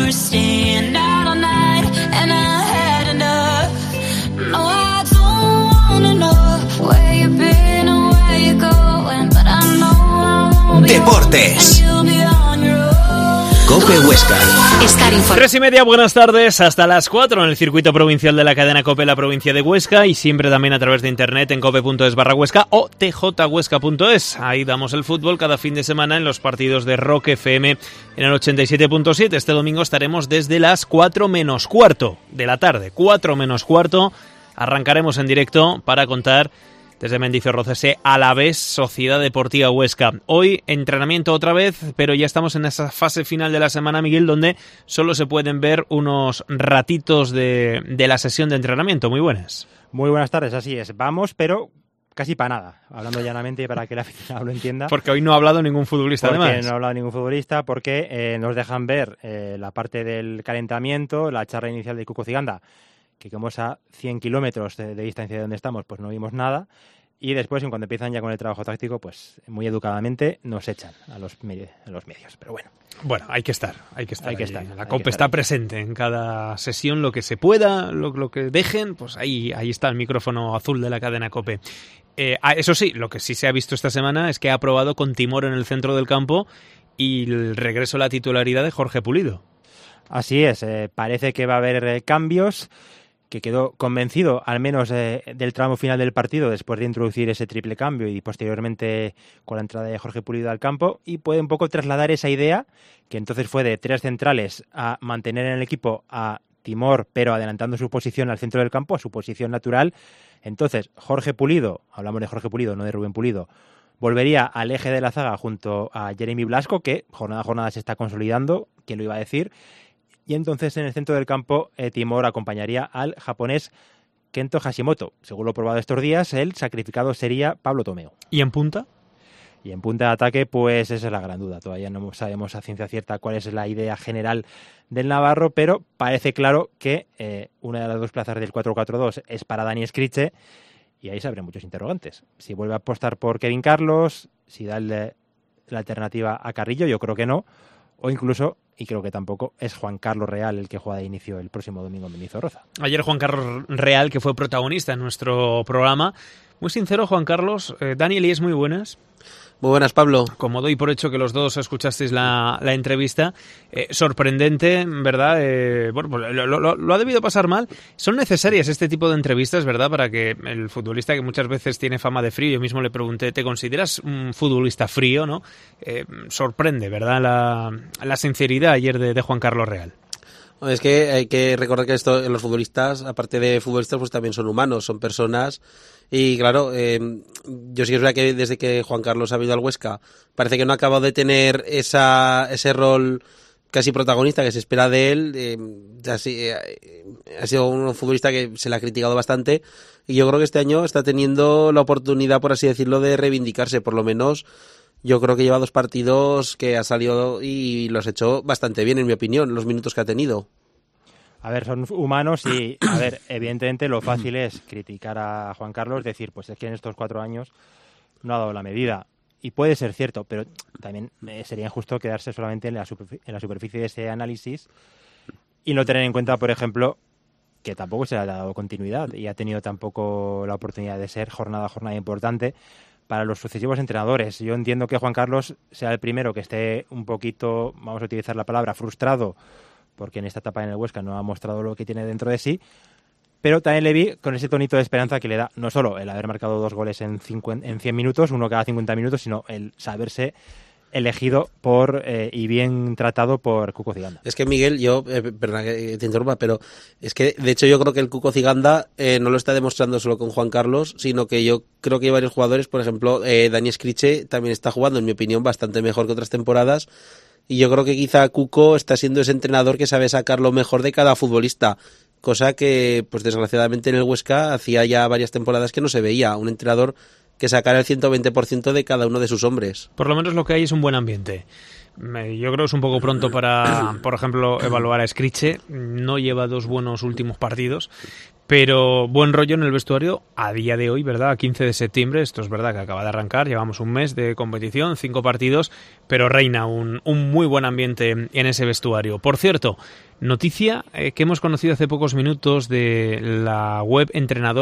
were staying out all night, and I had enough. No, I don't wanna know where you've been or where you're going, but I know I won't be Deportes. home, and you'll be on your own. COPE Huesca. Estar informado. 3:30, buenas tardes, hasta las 4 en el circuito provincial de la cadena COPE, la provincia de Huesca, y siempre también a través de internet en cope.es/Huesca o tjhuesca.es. Ahí damos el fútbol cada fin de semana en los partidos de Rock FM en el 87.7. Este domingo estaremos desde las 4 menos cuarto de la tarde. 4 menos cuarto, arrancaremos en directo para contar desde Mendizorroza ese Alavés Sociedad Deportiva Huesca. Hoy entrenamiento otra vez, pero ya estamos en esa fase final de la semana, Miguel, donde solo se pueden ver unos ratitos de la sesión de entrenamiento. Muy buenas. Muy buenas tardes, así es. Vamos, pero casi para nada. Hablando llanamente para que la aficionado lo entienda. Porque hoy no ha hablado ningún futbolista, además. No ha hablado ningún futbolista, porque nos dejan ver la parte del calentamiento, la charla inicial de Cuco Ciganda, que como es a 100 kilómetros de distancia de donde estamos, pues no vimos nada. Y después, cuando empiezan ya con el trabajo táctico, pues muy educadamente nos echan a los medios. Pero bueno. Bueno, hay que estar. La COPE que está estar. presente en cada sesión, lo que se pueda, lo que dejen, pues ahí está el micrófono azul de la cadena COPE. Eso sí, lo que sí se ha visto esta semana es que ha probado con timor en el centro del campo y el regreso a la titularidad de Jorge Pulido. Así es, parece que va a haber cambios, que quedó convencido al menos del tramo final del partido después de introducir ese triple cambio y posteriormente con la entrada de Jorge Pulido al campo, y puede un poco trasladar esa idea, que entonces fue de 3 centrales, a mantener en el equipo a Timor, pero adelantando su posición al centro del campo, a su posición natural. Entonces Jorge Pulido, hablamos de Jorge Pulido, no de Rubén Pulido, volvería al eje de la zaga junto a Jeremy Blasco, que jornada a jornada se está consolidando, ¿quién lo iba a decir? Y entonces en el centro del campo Timor acompañaría al japonés Kento Hashimoto. Según lo probado estos días, el sacrificado sería Pablo Tomeo. ¿Y en punta? Y en punta de ataque, pues esa es la gran duda. Todavía no sabemos a ciencia cierta cuál es la idea general del navarro, pero parece claro que una de las dos plazas del 4-4-2 es para Dani Scriche, y ahí se abren muchos interrogantes. Si vuelve a apostar por Kevin Carlos, si da la alternativa a Carrillo, yo creo que no. O incluso, y creo que tampoco, es Juan Carlos Real el que juega de inicio el próximo domingo en Mendizorroza. Ayer Juan Carlos Real, que fue protagonista en nuestro programa. Muy sincero, Juan Carlos. Daniel, y es muy buenas. Muy buenas, Pablo. Como doy por hecho que los dos escuchasteis la entrevista, sorprendente, ¿verdad? Bueno, pues lo ha debido pasar mal. Son necesarias este tipo de entrevistas, ¿verdad? Para que el futbolista, que muchas veces tiene fama de frío, yo mismo le pregunté, ¿te consideras un futbolista frío, no? Sorprende, ¿verdad? La sinceridad ayer de Juan Carlos Real. Es que hay que recordar que los futbolistas, aparte de futbolistas, pues también son humanos, son personas. Y claro, yo sí que es verdad que desde que Juan Carlos ha venido al Huesca, parece que no ha acabado de tener ese rol casi protagonista que se espera de él. Ha sido un futbolista que se le ha criticado bastante, y yo creo que este año está teniendo la oportunidad, por así decirlo, de reivindicarse. Por lo menos yo creo que lleva 2 partidos que ha salido y los ha hecho bastante bien, en mi opinión, los minutos que ha tenido. A ver, son humanos y, a ver, evidentemente lo fácil es criticar a Juan Carlos, decir, pues es que en estos 4 años no ha dado la medida. Y puede ser cierto, pero también sería injusto quedarse solamente en la superficie de ese análisis y no tener en cuenta, por ejemplo, que tampoco se le ha dado continuidad y ha tenido tampoco la oportunidad de ser jornada a jornada importante para los sucesivos entrenadores. Yo entiendo que Juan Carlos sea el primero que esté un poquito, vamos a utilizar la palabra, frustrado, porque en esta etapa en el Huesca no ha mostrado lo que tiene dentro de sí, pero también le vi con ese tonito de esperanza que le da no solo el haber marcado 2 goles en 100 minutos, uno cada 50 minutos, sino el saberse elegido y bien tratado por Cuco Ciganda. Es que Miguel, perdona que te interrumpa, pero es que de hecho yo creo que el Cuco Ciganda no lo está demostrando solo con Juan Carlos, sino que yo creo que hay varios jugadores, por ejemplo, Dani Scriche también está jugando, en mi opinión, bastante mejor que otras temporadas. Y yo creo que quizá Cuco está siendo ese entrenador que sabe sacar lo mejor de cada futbolista, cosa que, pues desgraciadamente en el Huesca hacía ya varias temporadas que no se veía. Un entrenador que sacara el 120% de cada uno de sus hombres. Por lo menos lo que hay es un buen ambiente. Yo creo que es un poco pronto para, por ejemplo, evaluar a Scriche. No lleva 2 buenos últimos partidos, pero buen rollo en el vestuario a día de hoy, ¿verdad? A 15 de septiembre, esto es verdad que acaba de arrancar, llevamos un mes de competición, 5 partidos, pero reina un muy buen ambiente en ese vestuario. Por cierto, noticia que hemos conocido hace pocos minutos de la web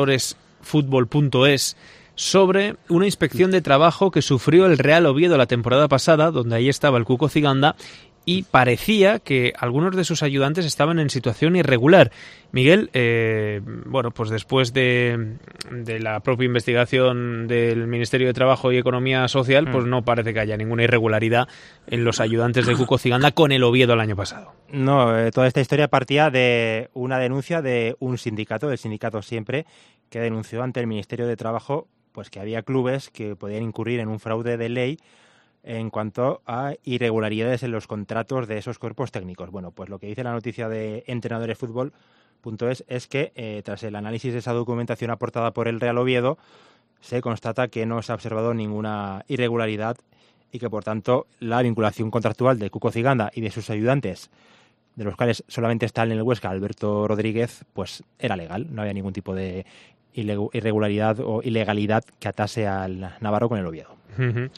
entrenadoresfutbol.es sobre una inspección de trabajo que sufrió el Real Oviedo la temporada pasada, donde ahí estaba el Cuco Ciganda, y parecía que algunos de sus ayudantes estaban en situación irregular. Miguel, bueno, pues después de la propia investigación del Ministerio de Trabajo y Economía Social, pues no parece que haya ninguna irregularidad en los ayudantes de Cuco Ciganda con el Oviedo el año pasado. No, toda esta historia partía de una denuncia de un sindicato, del sindicato Siempre, que denunció ante el Ministerio de Trabajo pues que había clubes que podían incurrir en un fraude de ley en cuanto a irregularidades en los contratos de esos cuerpos técnicos. Bueno, pues lo que dice la noticia de entrenadoresfutbol.es es que tras el análisis de esa documentación aportada por el Real Oviedo, se constata que no se ha observado ninguna irregularidad y que, por tanto, la vinculación contractual de Cuco Ciganda y de sus ayudantes, de los cuales solamente está en el Huesca Alberto Rodríguez, pues era legal, no había ningún tipo de irregularidad o ilegalidad que atase al navarro con el Oviedo. Uh-huh.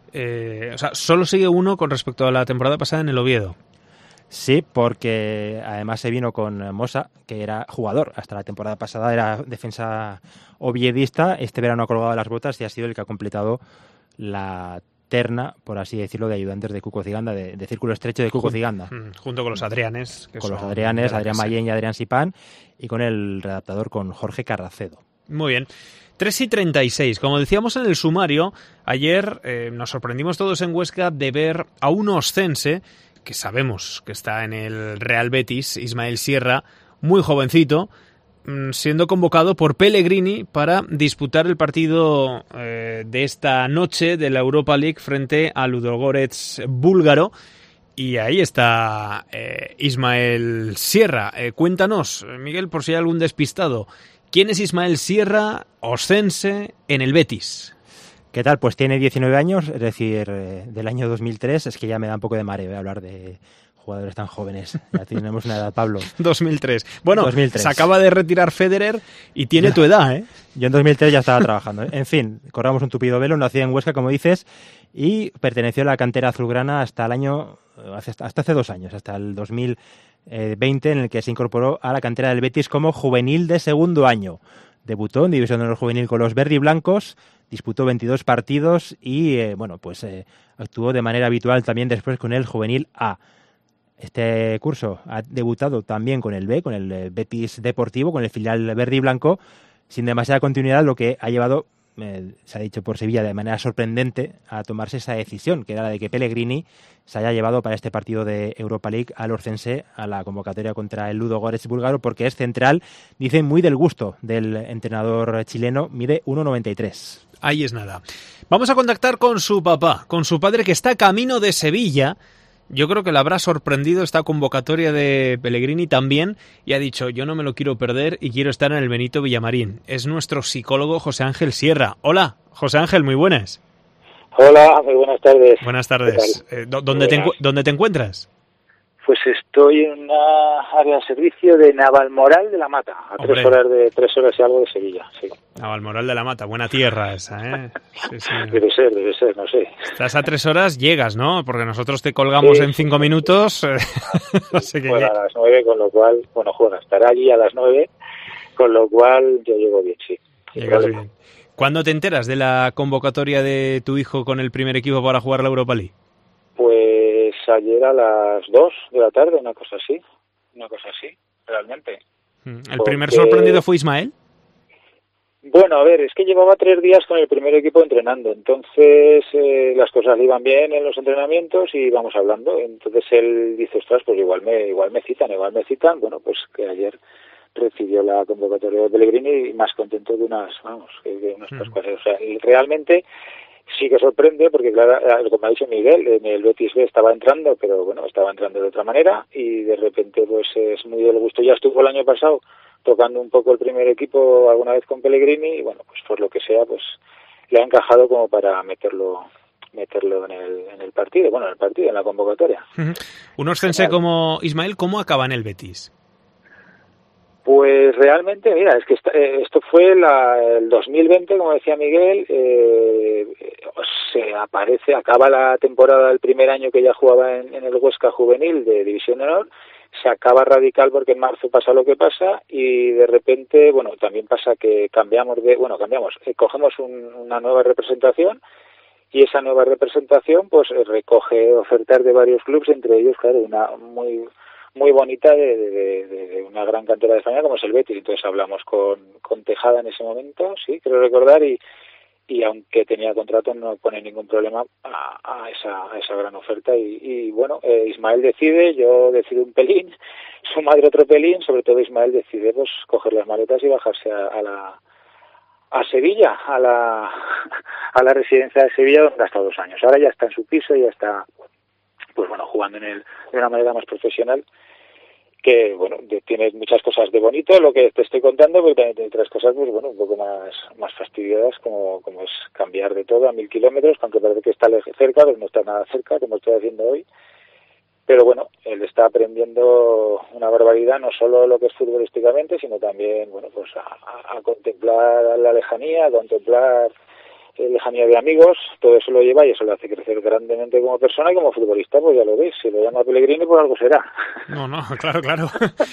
O sea, solo sigue uno con respecto a la temporada pasada en el Oviedo. Sí, porque además se vino con Mosa, que era jugador. Hasta la temporada pasada era defensa oviedista. Este verano ha colgado las botas y ha sido el que ha completado la terna, por así decirlo, de ayudantes de Cuco Ciganda, de círculo estrecho de Cuco Ciganda. Junto con los Adrianes. Con los Adrianes, Adrián Mayén y Adrián Sipán, y con el redactador, con Jorge Carracedo. Muy bien. 3:36. Como decíamos en el sumario, ayer nos sorprendimos todos en Huesca de ver a un oscense, que sabemos que está en el Real Betis, Ismael Sierra, muy jovencito, siendo convocado por Pellegrini para disputar el partido de esta noche de la Europa League frente al Ludogorets búlgaro. Y ahí está Ismael Sierra. Cuéntanos, Miguel, por si hay algún despistado, ¿quién es Ismael Sierra, oscense, en el Betis? ¿Qué tal? Pues tiene 19 años, es decir, del año 2003. Es que ya me da un poco de mareo hablar de jugadores tan jóvenes. Ya tenemos una edad, Pablo. 2003. Bueno, 2003. Se acaba de retirar Federer y tiene tu edad, ¿eh? Yo en 2003 ya estaba trabajando. En fin, corramos un tupido velo. Nació en Huesca, como dices, y perteneció a la cantera azulgrana hasta hace 2 años, hasta el 2020, en el que se incorporó a la cantera del Betis como juvenil de segundo año. Debutó en División de Honor Juvenil con los verdiblancos, disputó 22 partidos y actuó de manera habitual también después con el Juvenil A. Este curso ha debutado también con el B, con el Betis Deportivo, con el filial verde y blanco, sin demasiada continuidad, lo que ha llevado, se ha dicho por Sevilla, de manera sorprendente a tomarse esa decisión, que era la de que Pellegrini se haya llevado para este partido de Europa League al orcense a la convocatoria contra el Ludogorets búlgaro, porque es central, dicen, muy del gusto del entrenador chileno, mide 1,93. Ahí es nada. Vamos a contactar con su papá, con su padre, que está camino de Sevilla. Yo creo que le habrá sorprendido esta convocatoria de Pellegrini también y ha dicho, yo no me lo quiero perder y quiero estar en el Benito Villamarín. Es nuestro psicólogo José Ángel Sierra. Hola, José Ángel, muy buenas. Hola, muy buenas tardes. Buenas tardes. ¿Dónde te encuentras? Pues estoy en una área de servicio de Navalmoral de la Mata, a 3 horas y algo de Sevilla, sí. Navalmoral de la Mata, buena tierra esa, ¿eh? Sí, sí. Debe ser, no sé. Estás a 3 horas, llegas, ¿no? Porque nosotros te colgamos en 5 minutos. Así que bueno, a las 9, con lo cual, estará allí a las 9, con lo cual yo llego bien, sí. Llegas bien. ¿Cuándo te enteras de la convocatoria de tu hijo con el primer equipo para jugar la Europa League? Pues ayer a las 2 de la tarde, una cosa así, realmente. ¿El primer sorprendido fue Ismael? Bueno, a ver, es que llevaba 3 días con el primer equipo entrenando, entonces las cosas iban bien en los entrenamientos y íbamos hablando. Entonces él dice, ostras, pues igual me citan. Bueno, pues que ayer recibió la convocatoria de Pellegrini y más contento de unas Pascuas. O sea, y realmente sí que sorprende porque, claro, como ha dicho Miguel, en el Betis B estaba entrando, pero bueno, estaba entrando de otra manera y de repente pues es muy del gusto. Ya estuvo el año pasado tocando un poco el primer equipo alguna vez con Pellegrini y bueno, pues por lo que sea, pues le ha encajado como para meterlo en el partido, en la convocatoria. Un oscense como Ismael, ¿cómo acaba en el Betis? Pues realmente, mira, es que esto fue el 2020, como decía Miguel, acaba la temporada del primer año que ya jugaba en el Huesca Juvenil de División de Honor, se acaba radical porque en marzo pasa lo que pasa y de repente, bueno, también pasa que cogemos una nueva representación y esa nueva representación pues recoge ofertas de varios clubes, entre ellos, claro, una muy bonita de una gran cantera de España como es el Betis. Entonces hablamos con Tejada en ese momento, sí, creo recordar, y aunque tenía contrato no pone ningún problema a esa gran oferta y bueno, Ismael decide, yo decido un pelín, su madre otro pelín, sobre todo Ismael decide pues coger las maletas y bajarse a Sevilla, a la residencia de Sevilla, donde ha estado 2 años. Ahora ya está en su piso, ya está pues bueno, jugando de una manera más profesional, que bueno, tiene muchas cosas de bonito lo que te estoy contando, pero también tiene otras cosas pues bueno, un poco más fastidiosas, como es cambiar de todo a 1000 kilómetros, aunque parece que está cerca, pero no está nada cerca, como estoy haciendo hoy. Pero bueno, él está aprendiendo una barbaridad, no solo lo que es futbolísticamente, sino también, bueno, pues a contemplar la lejanía, a contemplar lejanía de amigos, todo eso lo lleva y eso lo hace crecer grandemente como persona y como futbolista, pues ya lo veis, si lo llama Pellegrini, pues algo será. No, claro.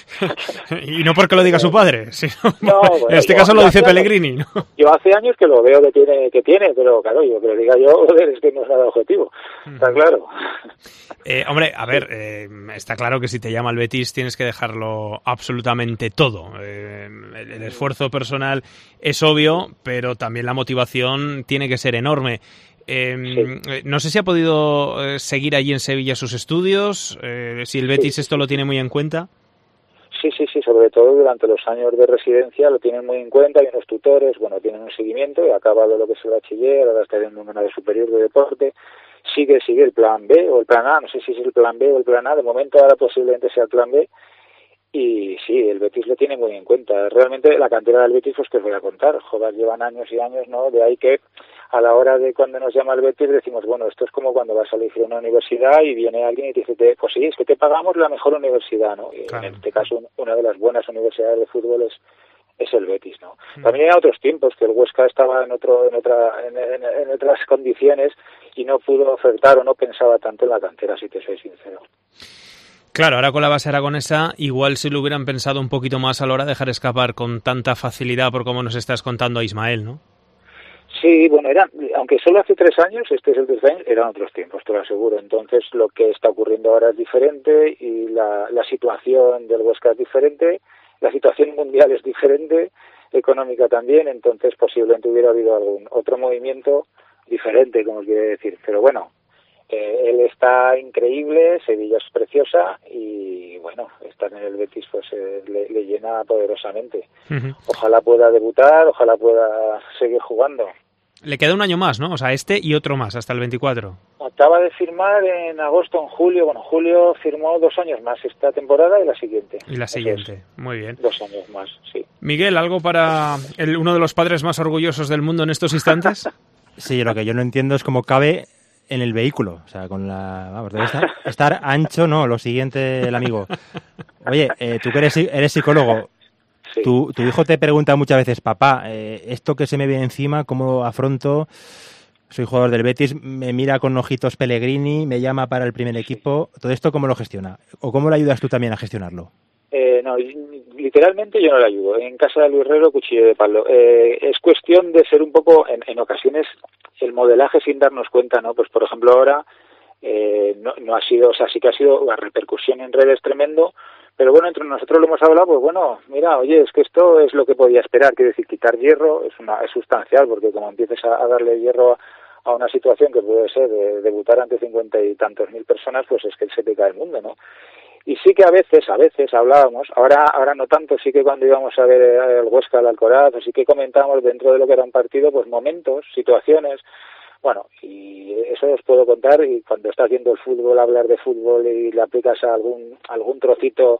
Y no porque lo diga su padre, sino bueno, en este caso lo dice Pellegrini, ¿no? Yo hace años que lo veo que tiene, pero claro, yo que lo diga yo, joder, es que no es nada objetivo, está claro. Hombre, a ver, está claro que si te llama el Betis tienes que dejarlo absolutamente todo. El esfuerzo personal es obvio, pero también la motivación tiene que ser enorme. No sé si ha podido seguir allí en Sevilla sus estudios, si el Betis esto lo tiene muy en cuenta. Sí, sobre todo durante los años de residencia lo tienen muy en cuenta, hay unos tutores, bueno, tienen un seguimiento, y ha acabado lo que es el bachiller, ahora está en un grado superior de deporte, sigue el plan B o el plan A, no sé si es el plan B o el plan A, de momento ahora posiblemente sea el plan B, y sí, el Betis lo tiene muy en cuenta. Realmente la cantera del Betis, pues que os voy a contar, joder, llevan años y años, ¿no? De ahí que a la hora de cuando nos llama el Betis decimos, bueno, esto es como cuando vas a elegir una universidad y viene alguien y te dice, pues sí, es que te pagamos la mejor universidad, ¿no? Y claro, en este caso una de las buenas universidades de fútbol es el Betis, ¿no? También en otros tiempos que el Huesca estaba en otras condiciones y no pudo ofertar o no pensaba tanto en la cantera, si te soy sincero. Claro, ahora con la base aragonesa igual si lo hubieran pensado un poquito más a la hora de dejar escapar con tanta facilidad por como nos estás contando a Ismael, ¿no? Sí, bueno, aunque solo hace 3 años, este es el 3 años, eran otros tiempos, te lo aseguro. Entonces lo que está ocurriendo ahora es diferente y la situación del Huesca es diferente, la situación mundial es diferente, económica también, entonces posiblemente hubiera habido algún otro movimiento diferente, como quiere decir. Pero bueno, él está increíble, Sevilla es preciosa y bueno, estar en el Betis pues le llena poderosamente. Uh-huh. Ojalá pueda debutar, ojalá pueda seguir jugando. Le queda un año más, ¿no? O sea, este y otro más, hasta el 24. Acaba de firmar en agosto, en julio. Bueno, julio firmó 2 años más esta temporada y la siguiente. Y la siguiente, muy bien. 2 años más, sí. Miguel, ¿algo para uno de los padres más orgullosos del mundo en estos instantes? Sí, lo que yo no entiendo es cómo cabe en el vehículo. O sea, debe estar ancho, ¿no? Lo siguiente, el amigo. Oye, tú que eres psicólogo, sí. Tu hijo te pregunta muchas veces, papá, esto que se me viene encima, ¿cómo afronto? Soy jugador del Betis, me mira con ojitos Pellegrini, me llama para el primer equipo. ¿Todo esto cómo lo gestiona? ¿O cómo le ayudas tú también a gestionarlo? No, literalmente yo no le ayudo. En casa de Luis Herrero, cuchillo de palo. Es cuestión de ser un poco, en ocasiones, el modelaje sin darnos cuenta, ¿no? Pues por ejemplo ahora no ha sido, o sea, sí que ha sido la repercusión en redes tremendo, pero bueno, entre nosotros lo hemos hablado, pues bueno, mira, oye, es que esto es lo que podía esperar, quiere decir, quitar hierro es sustancial, porque como empieces a darle hierro a una situación que puede ser de debutar ante 50 y tantos mil personas, pues es que se te cae el mundo, ¿no? Y sí que a veces hablábamos, ahora no tanto, sí que cuando íbamos a ver el Huesca, el Alcoraz, sí que comentábamos dentro de lo que era un partido, pues momentos, situaciones, bueno, y eso os puedo contar, y cuando estás viendo el fútbol, hablar de fútbol y le aplicas a algún trocito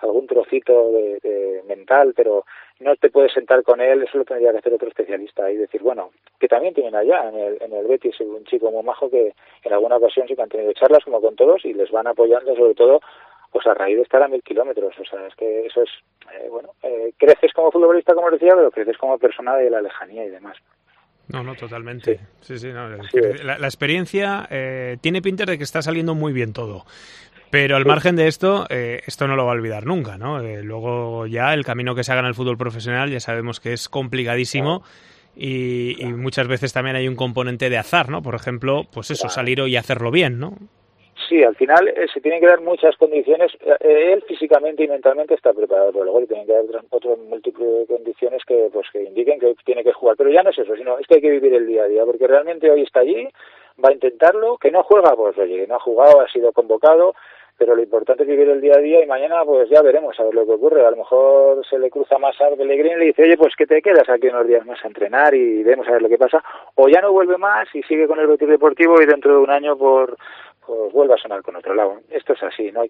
de mental, pero no te puedes sentar con él, eso lo tendría que hacer otro especialista y decir, bueno, que también tienen allá en el Betis un chico muy majo que en alguna ocasión sí que han tenido charlas como con todos y les van apoyando, sobre todo pues pues a raíz de estar a 1000 kilómetros. O sea, es que eso es, creces como futbolista, como decía, pero creces como persona de la lejanía y demás. No, totalmente. Sí, la experiencia tiene pinta de que está saliendo muy bien todo. Pero al margen de esto, esto no lo va a olvidar nunca, ¿no? Luego ya el camino que se haga en el fútbol profesional ya sabemos que es complicadísimo. Y muchas veces también hay un componente de azar, ¿no? Por ejemplo, pues eso, salir y hacerlo bien, ¿no? Sí, al final se tienen que dar muchas condiciones. Él físicamente y mentalmente está preparado, pero luego le tienen que dar otras múltiples condiciones que indiquen que tiene que jugar. Pero ya no es eso, sino es que hay que vivir el día a día, porque realmente hoy está allí, va a intentarlo, que no juega, pues oye, no ha jugado, ha sido convocado, pero lo importante es vivir el día a día y mañana pues ya veremos a ver lo que ocurre. A lo mejor se le cruza más a Pellegrini y le dice, oye, pues que te quedas aquí unos días más a entrenar y vemos a ver lo que pasa, o ya no vuelve más y sigue con el Betis Deportivo y dentro de un año pues vuelve a sonar con otro lado. Esto es así, no hay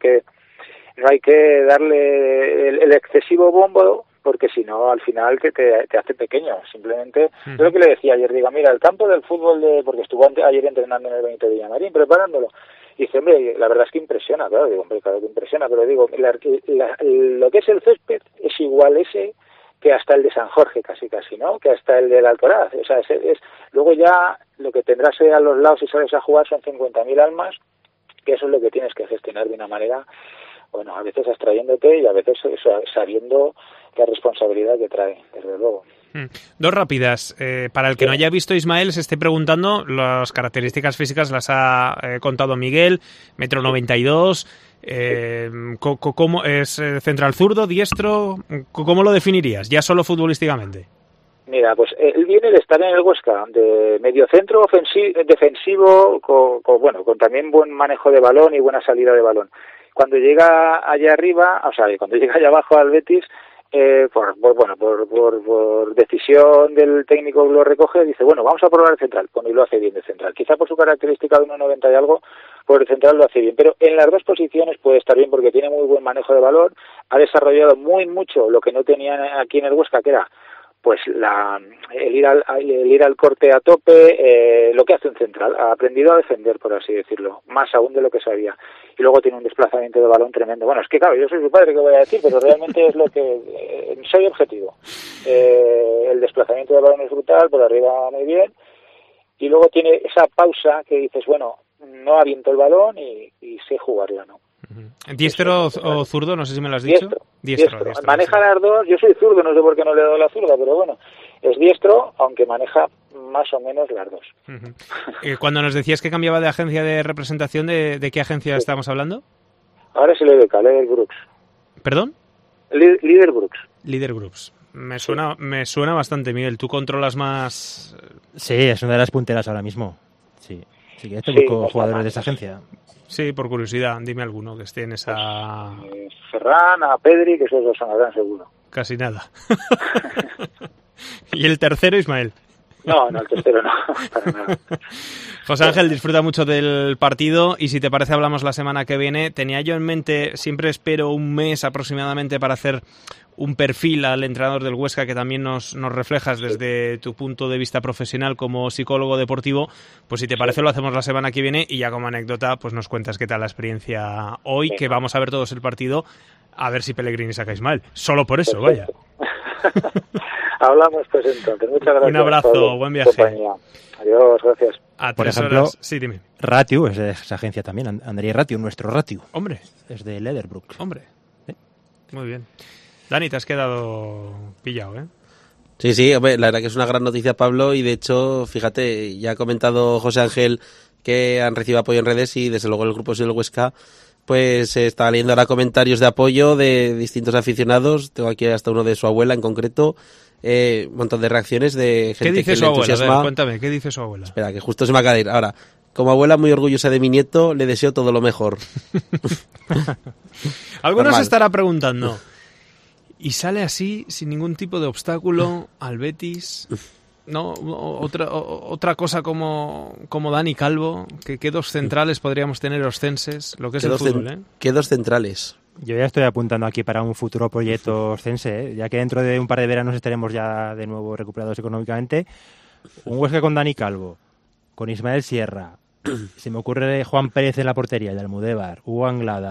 que darle el excesivo bombo, porque si no al final te hace pequeño. Simplemente yo lo que le decía ayer, digo, mira, el campo del fútbol porque estuvo ayer entrenando en el Benito Villamarín preparándolo. Y dice, hombre, la verdad es que impresiona, claro, digo, hombre, claro que impresiona, pero digo, lo que es el césped es igual ese que hasta el de San Jorge, casi, ¿no? Que hasta el del Alcoraz. O sea, luego ya lo que tendrás a los lados si sales a jugar son 50.000 almas, que eso es lo que tienes que gestionar de una manera, bueno, a veces abstrayéndote y a veces sabiendo la responsabilidad que trae, desde luego. Dos rápidas. Para el que no haya visto, Ismael se esté preguntando, las características físicas las ha contado Miguel, 1,92 m. ¿Cómo es central zurdo, diestro? ¿Cómo lo definirías? Ya solo futbolísticamente. Mira, pues él viene de estar en el Huesca, de mediocentro defensivo, con también buen manejo de balón y buena salida de balón. Cuando llega allá arriba, cuando llega allá abajo al Betis, por decisión del técnico lo recoge, dice, bueno, vamos a probar el central. Bueno, y lo hace bien de central. Quizá por su característica de 1,90 y algo, por el central lo hace bien. Pero en las dos posiciones puede estar bien porque tiene muy buen manejo de balón, ha desarrollado mucho lo que no tenía aquí en el Huesca, que era pues el ir al corte a tope, lo que hace un central. Ha aprendido a defender, por así decirlo, más aún de lo que sabía. Y luego tiene un desplazamiento de balón tremendo. Bueno, es que claro, yo soy su padre, ¿qué voy a decir? Pero realmente es lo que soy objetivo. El desplazamiento de balón es brutal, por arriba muy bien. Y luego tiene esa pausa que dices, bueno, no aviento el balón y sé jugarla, ¿no? ¿Diestro o zurdo? No sé si me lo has dicho. Diestro. Maneja las dos. Yo soy zurdo, no sé por qué no le he dado la zurda, pero bueno, es diestro, aunque maneja más o menos las dos. Cuando nos decías que cambiaba de agencia de representación, ¿de qué agencia estamos hablando? Ahora es el EDK, Leader Groups. ¿Perdón? Leader Groups. Leader Groups. Me suena bastante, Miguel. ¿Tú controlas más? Sí, es una de las punteras ahora mismo. Sí que te busco jugadores de esa agencia. Sí, por curiosidad, dime alguno que esté en esa... Ferran, a Pedri, que esos dos sonarán seguro. Casi nada. ¿Y el tercero, Ismael? No, el tercero no, para nada. José Ángel, disfruta mucho del partido y si te parece hablamos la semana que viene. Tenía yo en mente, siempre espero un mes aproximadamente para hacer un perfil al entrenador del Huesca que también nos reflejas desde tu punto de vista profesional como psicólogo deportivo. Pues si te parece lo hacemos la semana que viene y ya como anécdota pues nos cuentas qué tal la experiencia hoy, que vamos a ver todos el partido, a ver si Pellegrini saca a Ismael. Solo por eso, perfecto. Vaya. Hablamos pues entonces. Muchas gracias. Un abrazo, Pablo, buen viaje. Compañía. Adiós, gracias. A por 3 ejemplo, horas. Sí, dime. Ratiu es de esa agencia también. Andrei Ratiu, nuestro Ratiu. Hombre. Es de Lederbrook. Hombre. ¿Sí? Muy bien. Dani, te has quedado pillado, ¿eh? Sí, hombre, la verdad que es una gran noticia, Pablo, y de hecho, fíjate, ya ha comentado José Ángel que han recibido apoyo en redes y desde luego el grupo del Huesca pues está leyendo ahora comentarios de apoyo de distintos aficionados. Tengo aquí hasta uno de su abuela en concreto. Un montón de reacciones de gente que le entusiasma. ¿Qué dice su abuela? A ver, cuéntame, ¿qué dice su abuela? Espera, que justo se me acaba de ir. Ahora, como abuela muy orgullosa de mi nieto, le deseo todo lo mejor. Algunos se estará preguntando, ¿y sale así, sin ningún tipo de obstáculo, al Betis? ¿No? Otra cosa como Dani Calvo, que dos centrales podríamos tener oscenses, lo que es el fútbol, ¿eh? ¿Qué dos centrales? Yo ya estoy apuntando aquí para un futuro proyecto oscense, ¿eh? Ya que dentro de un par de veranos estaremos ya de nuevo recuperados económicamente. Un Huesca con Dani Calvo, con Ismael Sierra, se me ocurre Juan Pérez en la portería, de Almudévar, Hugo Anglada,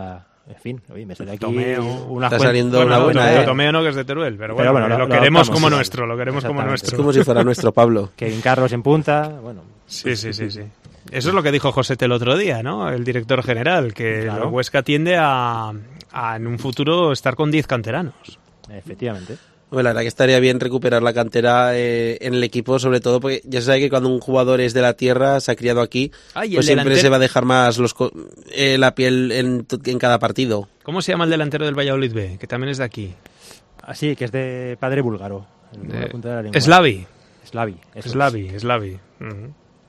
En fin, oye, me sale aquí Tomeo. una Está saliendo una Bueno, buena, Tomeo no, que es de Teruel, pero bueno, bueno, lo lo queremos adoptamos, como sí. nuestro, lo queremos como Exactamente. Es nuestro. como si fuera nuestro Pablo. Kevin Carlos en punta, bueno. Sí. Eso es lo que dijo Josete el otro día, ¿no? El director general, que Claro. el Huesca tiende a en un futuro estar con 10 canteranos. Efectivamente. Bueno, la verdad que estaría bien recuperar la cantera en el equipo, sobre todo porque ya se sabe que cuando un jugador es de la tierra, se ha criado aquí, Ay, el pues siempre delantero- se va a dejar más la piel en cada partido. ¿Cómo se llama el delantero del Valladolid B? Que también es de aquí. Así, que es de padre búlgaro. En la punta de la lengua. Slavi. Slavi. eso es. Slavi. Ujú.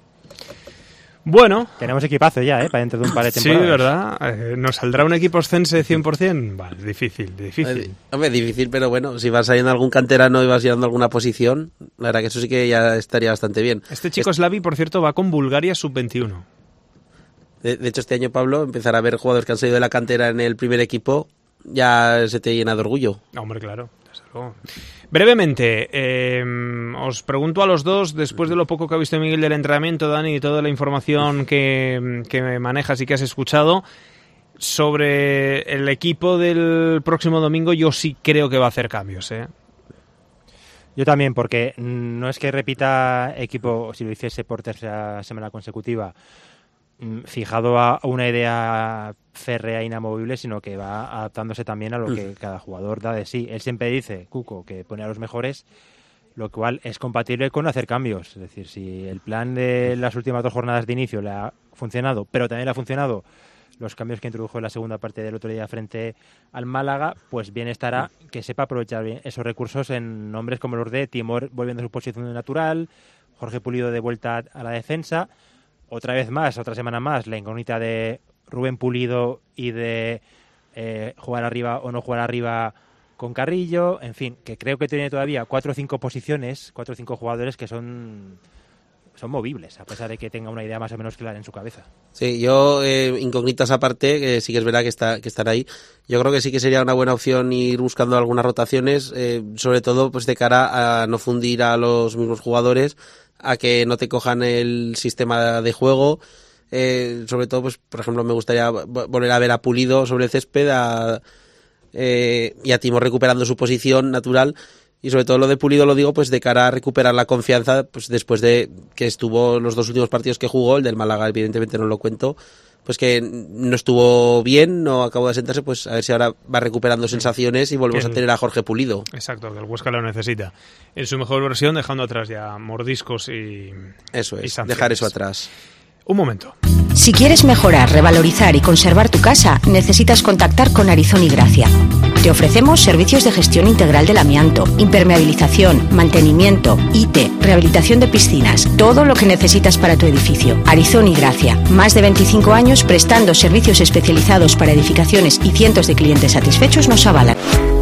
Bueno, Tenemos equipazo ya, para dentro de un par de sí, temporadas. ¿verdad? ¿Nos saldrá un equipo oscense 100%? Vale, difícil. Hombre, difícil, pero bueno, si vas saliendo algún canterano y vas llegando a alguna posición, la verdad que eso sí que ya estaría bastante bien. Este chico Slavi, por cierto, va con Bulgaria sub-21. De hecho, este año, Pablo, empezar a ver jugadores que han salido de la cantera en el primer equipo, ya se te llena de orgullo. Hombre, claro, desde luego. Brevemente, os pregunto a los dos, después de lo poco que ha visto Miguel del entrenamiento, Dani, y toda la información que manejas y que has escuchado, sobre el equipo del próximo domingo, yo sí creo que va a hacer cambios, ¿eh? Yo también, porque no es que repita equipo, si lo hiciese por tercera semana consecutiva, fijado a una idea férrea e inamovible, sino que va adaptándose también a lo que cada jugador da de sí. Él siempre dice, Cuco, que pone a los mejores, lo cual es compatible con hacer cambios. Es decir, si el plan de las últimas 2 jornadas de inicio le ha funcionado, pero también le ha funcionado los cambios que introdujo en la segunda parte del otro día frente al Málaga, pues bien estará que sepa aprovechar bien esos recursos en nombres como los de Timor volviendo a su posición natural, Jorge Pulido de vuelta a la defensa, otra vez más, otra semana más, la incógnita de Rubén Pulido y de jugar arriba o no jugar arriba con Carrillo, en fin, que creo que tiene todavía 4 o 5 posiciones, 4 o 5 jugadores que son movibles, a pesar de que tenga una idea más o menos clara en su cabeza. Sí, yo, incógnitas aparte, que sí que es verdad que están ahí, yo creo que sí que sería una buena opción ir buscando algunas rotaciones, sobre todo pues de cara a no fundir a los mismos jugadores, a que no te cojan el sistema de juego, sobre todo, pues por ejemplo, me gustaría volver a ver a Pulido sobre el césped y a Timor recuperando su posición natural. Y sobre todo lo de Pulido lo digo pues de cara a recuperar la confianza pues después de que estuvo los 2 últimos partidos que jugó, el del Málaga evidentemente no lo cuento, pues que no estuvo bien, no acabó de asentarse, pues a ver si ahora va recuperando sensaciones y volvemos a tener a Jorge Pulido. Exacto, que el Huesca lo necesita. En su mejor versión, dejando atrás ya mordiscos y Eso y es, sanciones. dejar eso atrás. Un momento. Si quieres mejorar, revalorizar y conservar tu casa, necesitas contactar con Arizón y Gracia. Te ofrecemos servicios de gestión integral del amianto, impermeabilización, mantenimiento, IT, rehabilitación de piscinas, todo lo que necesitas para tu edificio. Arizón y Gracia, más de 25 años prestando servicios especializados para edificaciones y cientos de clientes satisfechos nos avalan.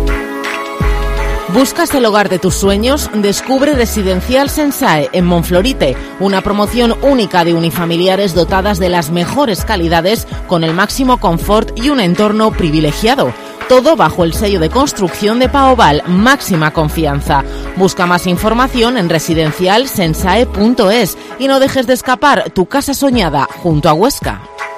¿Buscas el hogar de tus sueños? Descubre Residencial Sensae en Monflorite, una promoción única de unifamiliares dotadas de las mejores calidades con el máximo confort y un entorno privilegiado. Todo bajo el sello de construcción de Paoval, máxima confianza. Busca más información en residencialsensae.es y no dejes de escapar tu casa soñada junto a Huesca.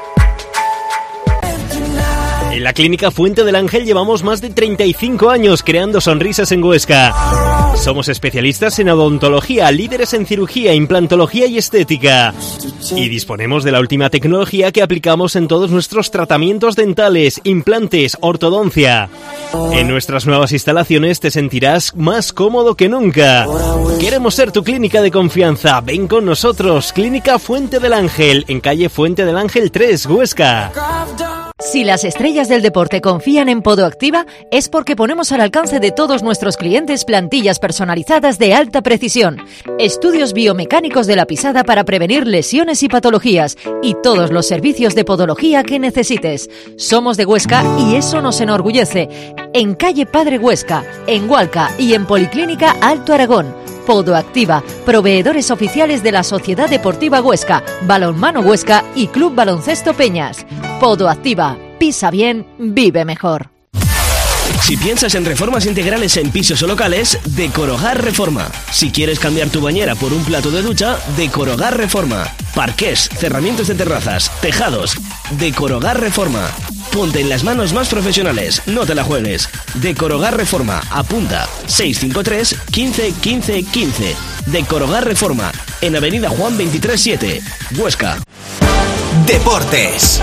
En la Clínica Fuente del Ángel llevamos más de 35 años creando sonrisas en Huesca. Somos especialistas en odontología, líderes en cirugía, implantología y estética. Y disponemos de la última tecnología que aplicamos en todos nuestros tratamientos dentales, implantes, ortodoncia. En nuestras nuevas instalaciones te sentirás más cómodo que nunca. Queremos ser tu clínica de confianza. Ven con nosotros. Clínica Fuente del Ángel, en calle Fuente del Ángel 3, Huesca. Si las estrellas del deporte confían en Podoactiva, es porque ponemos al alcance de todos nuestros clientes plantillas personalizadas de alta precisión, estudios biomecánicos de la pisada para prevenir lesiones y patologías, y todos los servicios de podología que necesites. Somos de Huesca y eso nos enorgullece. En calle Padre Huesca, en Hualca y en Policlínica Alto Aragón. Podoactiva, proveedores oficiales de la Sociedad Deportiva Huesca, Balonmano Huesca y Club Baloncesto Peñas. Podoactiva, pisa bien, vive mejor. Si piensas en reformas integrales en pisos o locales, Decorogar Reforma. Si quieres cambiar tu bañera por un plato de ducha, Decorogar Reforma. Parqués, cerramientos de terrazas, tejados, Decorogar Reforma. Ponte en las manos más profesionales, no te la juegues. Decorogar Reforma, apunta 653 15 15 15. Decorogar Reforma, en Avenida Juan 23-7, Huesca. Deportes.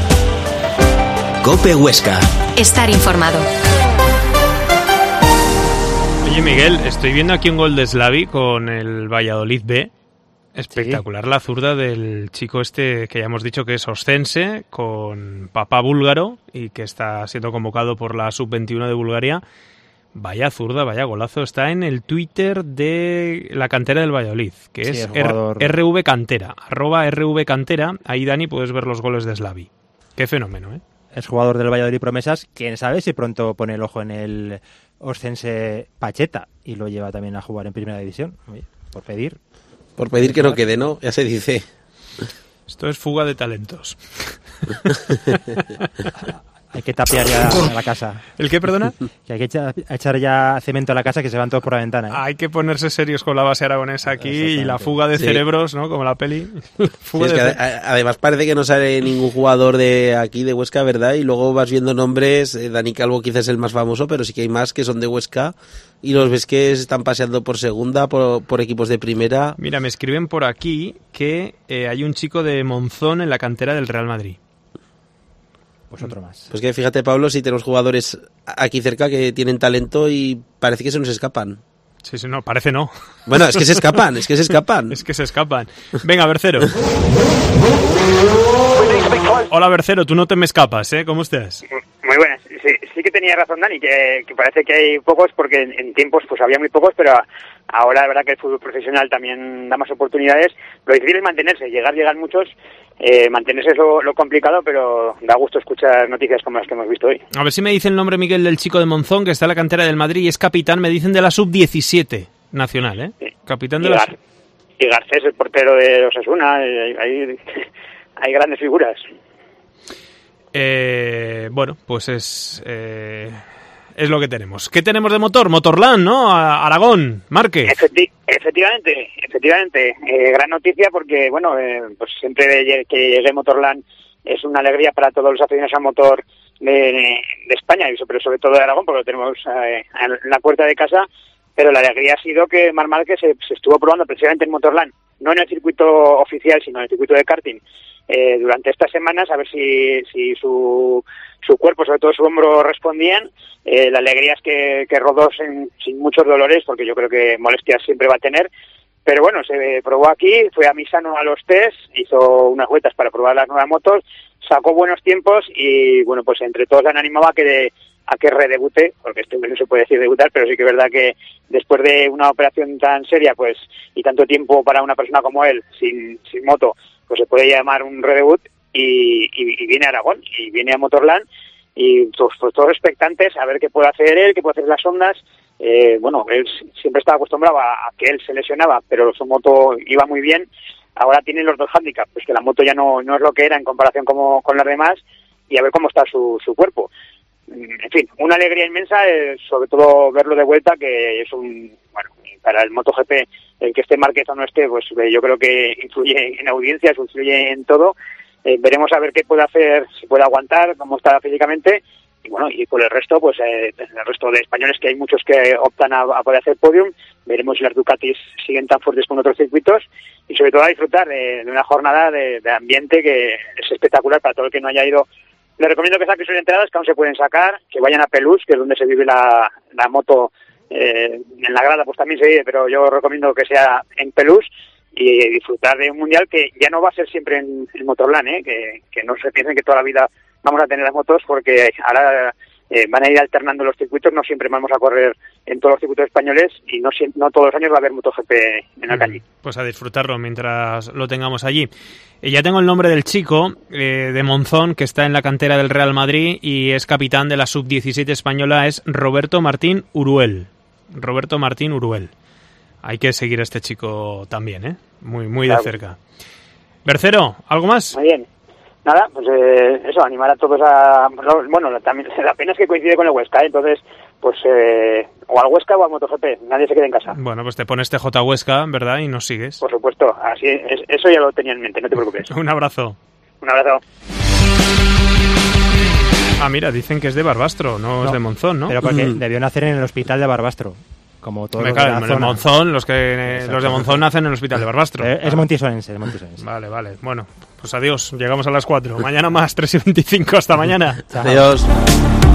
COPE Huesca. Estar informado. Oye, Miguel, estoy viendo aquí un gol de Slavi con el Valladolid B. Espectacular, sí. La zurda del chico este que ya hemos dicho que es oscense, con papá búlgaro y que está siendo convocado por la Sub-21 de Bulgaria. Vaya zurda, vaya golazo. Está en el Twitter de la cantera del Valladolid, que es RV Cantera, @RV Cantera. Ahí, Dani, puedes ver los goles de Slavi. Qué fenómeno, ¿eh? Es jugador del Valladolid Promesas. Quién sabe si pronto pone el ojo en el oscense Pacheta y lo lleva también a jugar en primera división. Oye, por pedir. Por pedir que no quede, ¿no? Ya se dice. Esto es fuga de talentos. Hay que tapiar ya la casa. ¿El qué, perdona? Que hay que echar ya cemento a la casa, que se van todos por la ventana, ¿eh? Hay que ponerse serios con la base aragonesa aquí y la fuga de cerebros, ¿no? Como la peli. Además parece que no sale ningún jugador de aquí, de Huesca, ¿verdad? Y luego vas viendo nombres, Dani Calvo quizás es el más famoso, pero sí que hay más que son de Huesca y los ves que se están paseando por segunda, por equipos de primera. Mira, me escriben por aquí que hay un chico de Monzón en la cantera del Real Madrid. Pues otro más. Pues que fíjate, Pablo, si tenemos jugadores aquí cerca que tienen talento y parece que se nos escapan. Sí, no, parece no. Bueno, es que se escapan. Es que se escapan. Venga, Bercero. Hola, Bercero, tú no te me escapas, ¿eh? ¿Cómo estás? Muy buenas. Sí que tenía razón, Dani, que parece que hay pocos, porque en tiempos pues había muy pocos, pero ahora la verdad que el fútbol profesional también da más oportunidades. Lo difícil es mantenerse, llegan muchos, mantenerse es lo complicado, pero da gusto escuchar noticias como las que hemos visto hoy. A ver si me dice el nombre, Miguel, del chico de Monzón, que está en la cantera del Madrid y es capitán, me dicen de la Sub-17 nacional, ¿eh? Sí. Capitán de y Garcés, el portero de Osasuna, hay grandes figuras. Bueno, pues es lo que tenemos. ¿Qué tenemos de motor? Motorland, ¿no? Aragón, Márquez. Efectivamente. Gran noticia porque, bueno, pues siempre que llegue Motorland es una alegría para todos los aficionados al motor de España, pero sobre todo de Aragón, porque lo tenemos en la puerta de casa. Pero la alegría ha sido que Marc Márquez se estuvo probando precisamente en Motorland, no en el circuito oficial, sino en el circuito de karting, durante estas semanas, a ver si su cuerpo, sobre todo su hombro, respondían. La alegría es que rodó sin muchos dolores, porque yo creo que molestias siempre va a tener. Pero bueno, se probó aquí, fue a Misano a los test, hizo unas vueltas para probar las nuevas motos, sacó buenos tiempos y bueno, pues entre todos le han animado a que redebute, porque esto no se puede decir debutar, pero sí que es verdad que después de una operación tan seria, pues, y tanto tiempo para una persona como él, sin moto, pues se puede llamar un redebut y viene a Aragón, y viene a Motorland, y pues todos expectantes a ver qué puede hacer él, qué puede hacer las ondas. Bueno, él siempre estaba acostumbrado a que él se lesionaba, pero su moto iba muy bien. Ahora tiene los dos hándicaps, pues que la moto ya no es lo que era en comparación con las demás, y a ver cómo está su cuerpo. En fin, una alegría inmensa, sobre todo verlo de vuelta, que es bueno, para el MotoGP, el que esté Márquez o no esté, pues yo creo que influye en audiencias, influye en todo. Veremos a ver qué puede hacer, si puede aguantar, cómo está físicamente, y bueno, y por el resto, pues el resto de españoles, que hay muchos que optan a poder hacer podium. Veremos si las Ducatis siguen tan fuertes como otros circuitos, y sobre todo a disfrutar de una jornada de ambiente que es espectacular para todo el que no haya ido. Les recomiendo que saquen sus entradas, que aún se pueden sacar, que vayan a Pelús, que es donde se vive la moto. En la grada pues también se vive, pero yo recomiendo que sea en Pelús, y disfrutar de un mundial que ya no va a ser siempre en Motorland, que no se piensen que toda la vida vamos a tener las motos, porque ahora van a ir alternando los circuitos, no siempre vamos a correr en todos los circuitos españoles, y no todos los años va a haber MotoGP en la calle. Pues a disfrutarlo mientras lo tengamos allí. Ya tengo el nombre del chico de Monzón, que está en la cantera del Real Madrid y es capitán de la Sub-17 española, es Roberto Martín Uruel. Hay que seguir a este chico también, muy de cerca. Bercero, ¿algo más? Muy bien. Nada, pues eso, animar a todos a... Bueno, también la pena es que coincide con el Huesca, entonces, pues o al Huesca o al MotoGP, nadie se quede en casa. Bueno, pues te pones TJ Huesca, ¿verdad? Y nos sigues. Por supuesto, así es, eso ya lo tenía en mente, no te preocupes. Un abrazo. Un abrazo. Ah, mira, dicen que es de Barbastro, no es de Monzón, ¿no? Pero porque debió nacer en el hospital de Barbastro. Como todos los claro, de la zona. Monzón, los de Monzón nacen en el hospital de Barbastro. Es montisonense, Vale. Bueno, pues adiós. Llegamos a las 4. Mañana más, 3:25. Hasta mañana. Adiós.